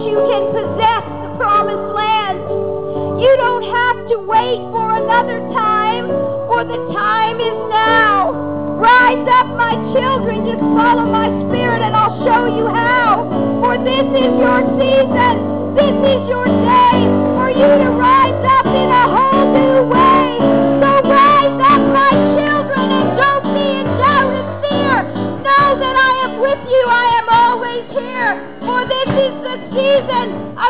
you can possess the promised land. You don't have to wait for another time, for the time is now. Rise up, my children, just follow my spirit and I'll show you how. For this is your season, this is your day, for you to rise up in a whole new way. So rise up, my children, and don't be in doubt and fear. Know that I am with you, I am always here. For this is the season